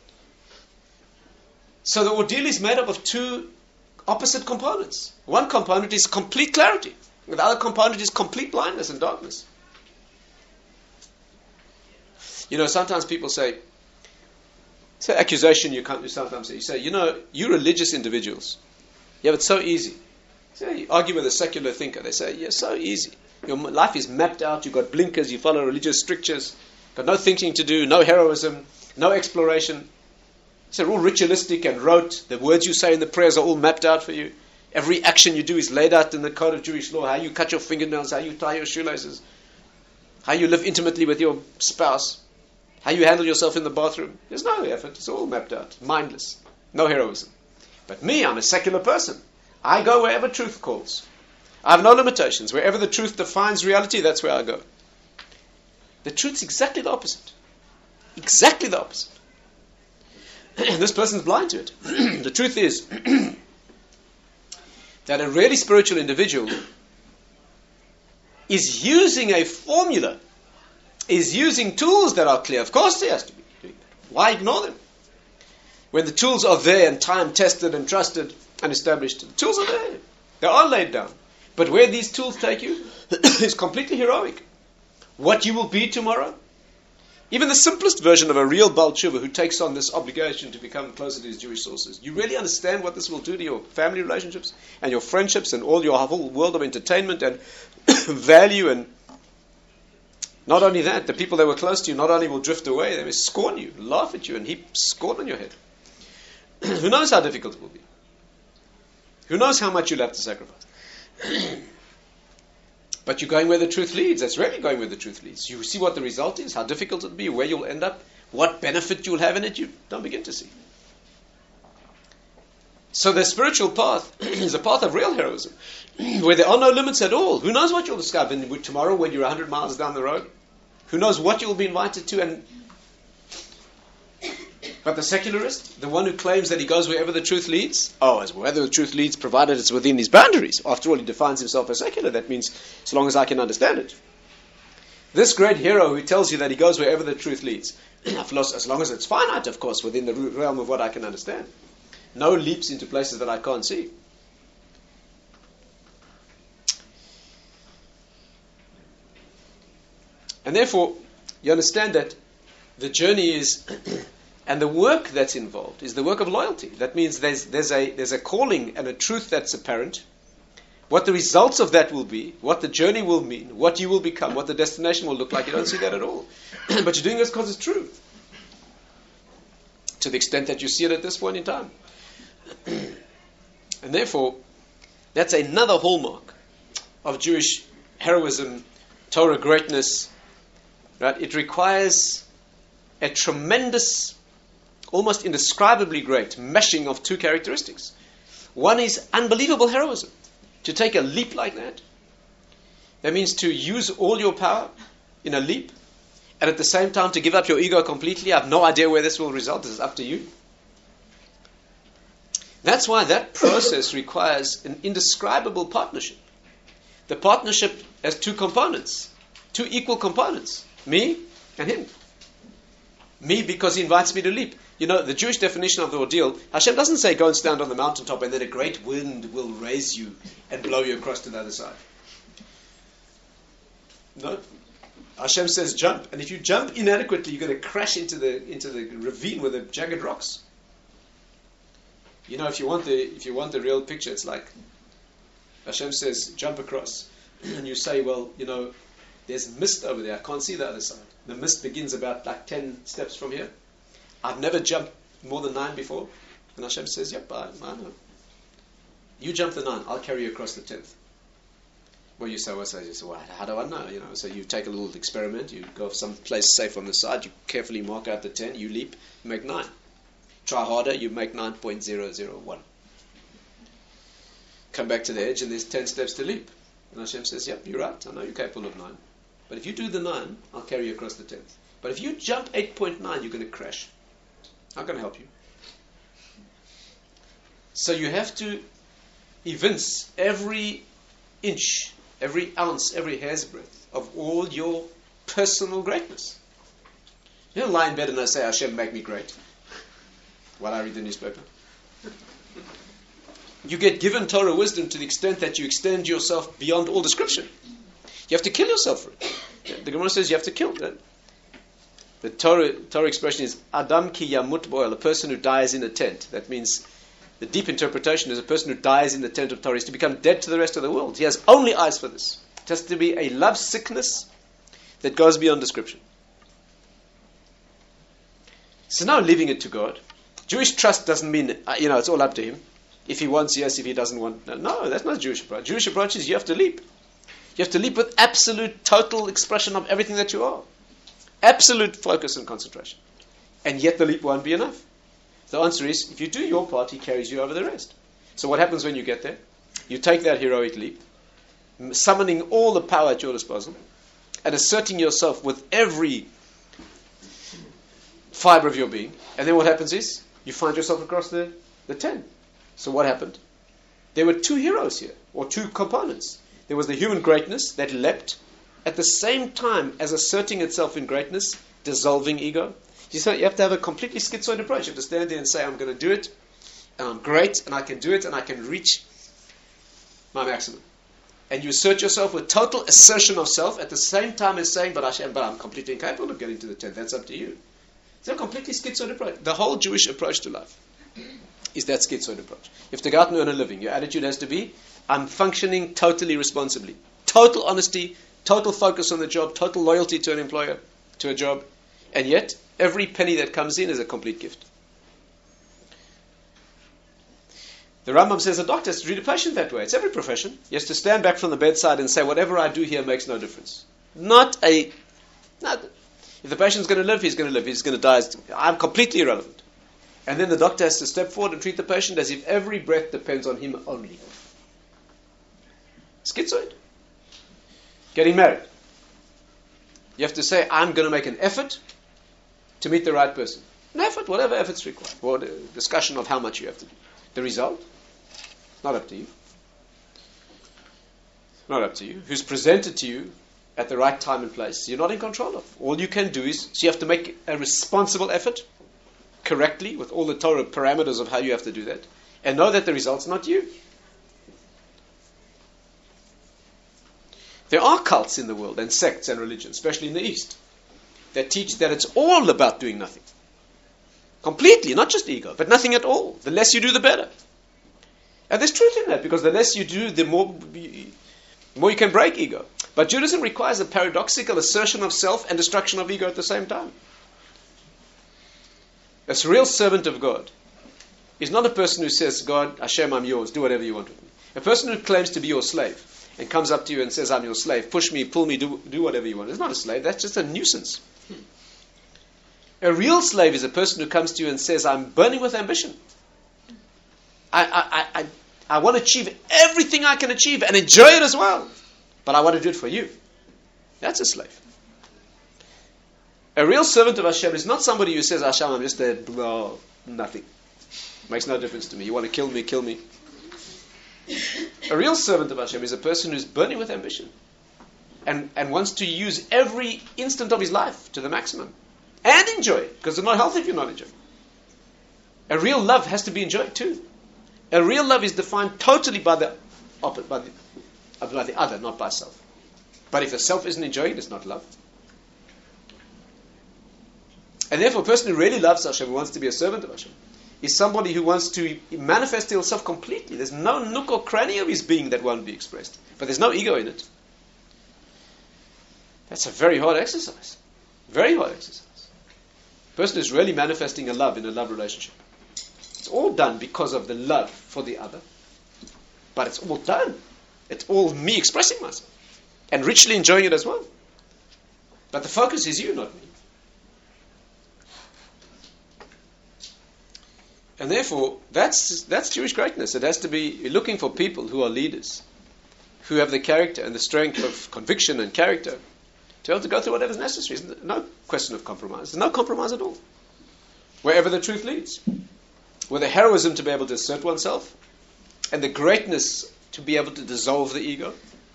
So the ordeal is made up of two opposite components. One component is complete clarity. The other component is complete blindness and darkness. You know, sometimes people say, it's an accusation you sometimes say. You say, you know, you religious individuals, you have it so easy. So you argue with a secular thinker. They say, yeah, so easy. Your life is mapped out. You've got blinkers. You follow religious strictures. Got no thinking to do, no heroism, no exploration. So they're all ritualistic and rote. The words you say in the prayers are all mapped out for you. Every action you do is laid out in the code of Jewish law. How you cut your fingernails, how you tie your shoelaces, how you live intimately with your spouse, how you handle yourself in the bathroom. There's no effort. It's all mapped out. Mindless. No heroism. But me, I'm a secular person. I go wherever truth calls. I have no limitations. Wherever the truth defines reality, that's where I go. The truth's exactly the opposite. Exactly the opposite. This person's blind to it. The truth is that a really spiritual individual is using a formula, is using tools that are clear. Of course he has to be doing that. Why ignore them? When the tools are there and time tested and trusted and established, the tools are there. They are laid down. But where these tools take you is completely heroic. What you will be tomorrow, even the simplest version of a real Baal Tshuva who takes on this obligation to become closer to his Jewish sources, you really understand what this will do to your family relationships and your friendships and all your whole world of entertainment and value. And not only that, the people that were close to you not only will drift away, they will scorn you, laugh at you, and heap scorn on your head. Who knows how difficult it will be? Who knows how much you'll have to sacrifice? But you're going where the truth leads. That's really going where the truth leads. You see what the result is, how difficult it'll be, where you'll end up, what benefit you'll have in it, you don't begin to see. So the spiritual path is a path of real heroism, where there are no limits at all. Who knows what you'll discover tomorrow when you're 100 miles down the road? Who knows what you'll be invited to? But the secularist, the one who claims that he goes wherever the truth leads, as wherever the truth leads, provided it's within his boundaries. After all, he defines himself as secular. That means as long as I can understand it. This great hero who tells you that he goes wherever the truth leads, as long as it's finite, of course, within the realm of what I can understand. No leaps into places that I can't see. And therefore, you understand that the journey is... And the work that's involved is the work of loyalty. That means there's a calling and a truth that's apparent. What the results of that will be, what the journey will mean, what you will become, what the destination will look like, you don't see that at all. But you're doing this because it's true. To the extent that you see it at this point in time. And therefore, that's another hallmark of Jewish heroism, Torah greatness. Right? It requires a tremendous, almost indescribably great meshing of two characteristics. One is unbelievable heroism. To take a leap like that. That means to use all your power in a leap, and at the same time to give up your ego completely. I have no idea where this will result. This is up to you. That's why that process requires an indescribable partnership. The partnership has two components, two equal components. Me and him. Me because he invites me to leap. You know, the Jewish definition of the ordeal, Hashem doesn't say go and stand on the mountaintop and then a great wind will raise you and blow you across to the other side. No. Hashem says jump. And if you jump inadequately, you're going to crash into the ravine with the jagged rocks. You know, if you want the real picture, it's like Hashem says jump across. And you say, well, you know, there's mist over there. I can't see the other side. The mist begins about like 10 steps from here. I've never jumped more than 9 before. And Hashem says, yep, I know. You jump the 9, I'll carry you across the 10th. Well, you say, well, how do I know? You know, so you take a little experiment, you go someplace safe on the side, you carefully mark out the 10, you leap, you make 9. Try harder, you make 9.001. come back to the edge and there's 10 steps to leap. And Hashem says, yep, you're right, I know you're capable of 9. But if you do the 9, I'll carry you across the 10th. But if you jump 8.9, you're going to crash. I'm going to help you. So you have to evince every inch, every ounce, every hair's breadth of all your personal greatness. You don't lie in bed and I say, Hashem, make me great, while I read the newspaper. You get given Torah wisdom to the extent that you extend yourself beyond all description. You have to kill yourself for it. The Gemara says you have to kill that. The Torah expression is Adam ki yamut bo'el, a person who dies in a tent. That means the deep interpretation is a person who dies in the tent of Torah is to become dead to the rest of the world. He has only eyes for this. It has to be a love sickness that goes beyond description. So now leaving it to God. Jewish trust doesn't mean, it's all up to him. If he wants, yes. If he doesn't want, no. No, that's not Jewish approach. Jewish approach is you have to leap. You have to leap with absolute, total expression of everything that you are. Absolute focus and concentration. And yet the leap won't be enough. The answer is, if you do your part, he carries you over the rest. So what happens when you get there? You take that heroic leap, summoning all the power at your disposal, and asserting yourself with every fiber of your being. And then what happens is, you find yourself across the 10. So what happened? There were 2 heroes here, or 2 components. There was the human greatness that leapt at the same time as asserting itself in greatness, dissolving ego. You have to have a completely schizoid approach. You have to stand there and say, I'm going to do it, and I'm great, and I can do it, and I can reach my maximum. And you assert yourself with total assertion of self at the same time as saying, but I'm completely incapable of getting to the 10th. That's up to you. It's a completely schizoid approach. The whole Jewish approach to life is that schizoid approach. You have to go out and earn a living. Your attitude has to be, I'm functioning totally responsibly. Total honesty, total focus on the job, total loyalty to an employer, to a job. And yet, every penny that comes in is a complete gift. The Rambam says a doctor has to treat a patient that way. It's every profession. He has to stand back from the bedside and say, whatever I do here makes no difference. If the patient's going to live, he's going to live. He's going to die. I'm completely irrelevant. And then the doctor has to step forward and treat the patient as if every breath depends on him only. Schizoid. Getting married. You have to say, I'm going to make an effort to meet the right person. An effort, whatever effort's required. Or the discussion of how much you have to do. The result, not up to you. Not up to you. Who's presented to you at the right time and place, you're not in control of. All you can do is, so you have to make a responsible effort, correctly, with all the Torah parameters of how you have to do that, and know that the result's not you. There are cults in the world, and sects and religions, especially in the East, that teach that it's all about doing nothing. Completely, not just ego, but nothing at all. The less you do, the better. And there's truth in that, because the less you do, the more you can break ego. But Judaism requires a paradoxical assertion of self and destruction of ego at the same time. A real servant of God is not a person who says, God, Hashem, I'm yours, do whatever you want with me. A person who claims to be your slave and comes up to you and says, I'm your slave, push me, pull me, do whatever you want. It's not a slave, that's just a nuisance. A real slave is a person who comes to you and says, I'm burning with ambition. I want to achieve everything I can achieve and enjoy it as well. But I want to do it for you. That's a slave. A real servant of Hashem is not somebody who says, Hashem, I'm just nothing. Makes no difference to me. You want to kill me, kill me. A real servant of Hashem is a person who's burning with ambition and wants to use every instant of his life to the maximum. And enjoy it, because it's not healthy if you're not enjoying it. A real love has to be enjoyed too. A real love is defined totally by the other, not by self. But if the self isn't enjoying it, it's not love. And therefore, a person who really loves Hashem, who wants to be a servant of Hashem, is somebody who wants to manifest himself completely. There's no nook or cranny of his being that won't be expressed. But there's no ego in it. That's a very hard exercise. Very hard exercise. A person is really manifesting a love in a love relationship. It's all done because of the love for the other. But it's all done. It's all me expressing myself. And richly enjoying it as well. But the focus is you, not me. And therefore, that's Jewish greatness. It has to be looking for people who are leaders, who have the character and the strength of conviction and character to be able to go through whatever's necessary. There's no question of compromise. There's no compromise at all. Wherever the truth leads. With the heroism to be able to assert oneself, and the greatness to be able to dissolve the ego.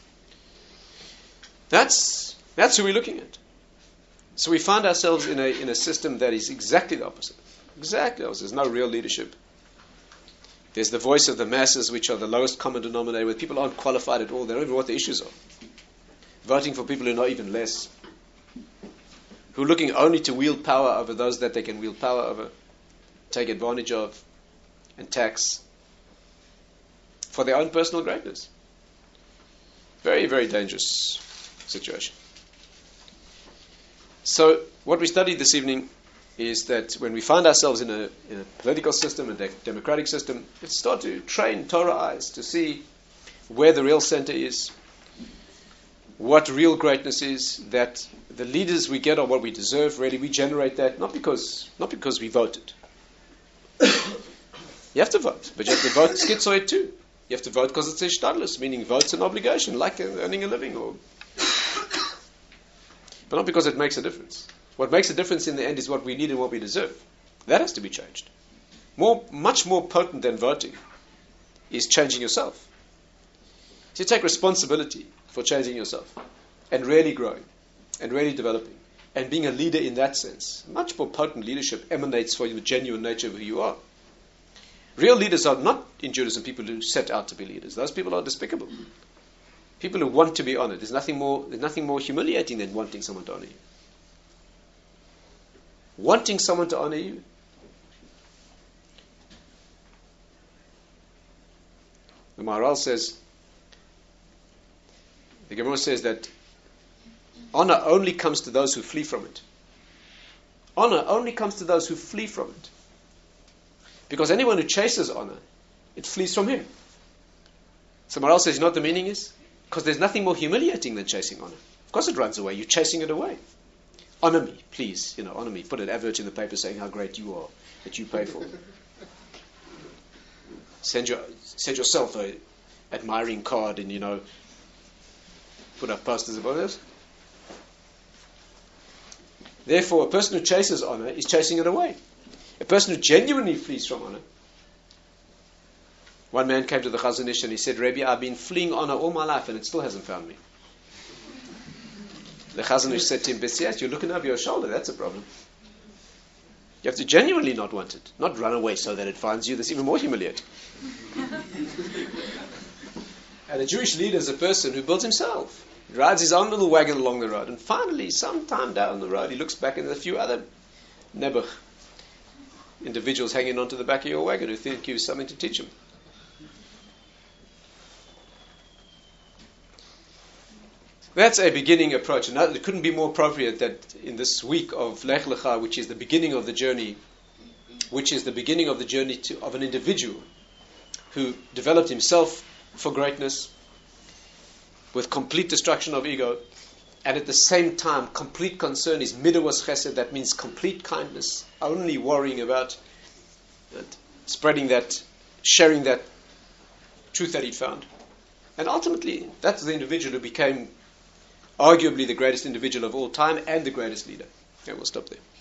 That's who we're looking at. So we find ourselves in a system that is exactly the opposite. Exactly the opposite. There's no real leadership. There's the voice of the masses, which are the lowest common denominator, where people aren't qualified at all. They don't even know what the issues are. Voting for people who know even less. Who are looking only to wield power over those that they can wield power over, take advantage of, and tax for their own personal greatness. Very, very dangerous situation. So, what we studied this evening is that when we find ourselves in a political system, a democratic system, let's start to train Torah eyes to see where the real center is, what real greatness is, that the leaders we get are what we deserve, really. We generate that, not because we voted. You have to vote, but you have to vote schizoid too. You have to vote because it's a shtadlus, meaning vote's an obligation, like earning a living, but not because it makes a difference. What makes a difference in the end is what we need and what we deserve. That has to be changed. Much more potent than voting is changing yourself. So you take responsibility for changing yourself and really growing and really developing and being a leader in that sense. Much more potent leadership emanates from the genuine nature of who you are. Real leaders are not in Judaism people who set out to be leaders. Those people are despicable. People who want to be honored. There's nothing more humiliating than wanting someone to honor you. Wanting someone to honor you. The Maharal says, the Gemara says that honor only comes to those who flee from it. Honor only comes to those who flee from it. Because anyone who chases honor, it flees from him. So Maharal says, you know what the meaning is? Because there's nothing more humiliating than chasing honor. Of course it runs away. You're chasing it away. Honor me, please. Honor me. Put an advert in the paper saying how great you are, that you pay for. Send yourself a admiring card and, put up posters about this. Therefore, a person who chases honor is chasing it away. A person who genuinely flees from honor. One man came to the Chazon Ish and he said, Rebbe, I've been fleeing honor all my life and it still hasn't found me. The Chazon Ish said to him, Besias, you're looking over your shoulder, that's a problem. You have to genuinely not want it, not run away so that it finds you. That's even more humiliating. And a Jewish leader is a person who builds himself. He rides his own little wagon along the road, and finally, sometime down the road, he looks back and there's a few other nebuch individuals hanging onto the back of your wagon who think you have something to teach them. That's a beginning approach. And it couldn't be more appropriate that in this week of Lech Lecha, which is the beginning of the journey, of an individual who developed himself for greatness with complete destruction of ego, and at the same time complete concern is midavos chesed. That means complete kindness, only worrying about spreading that, sharing that truth that he'd found. And ultimately, that's the individual who became arguably the greatest individual of all time and the greatest leader. Okay, we'll stop there.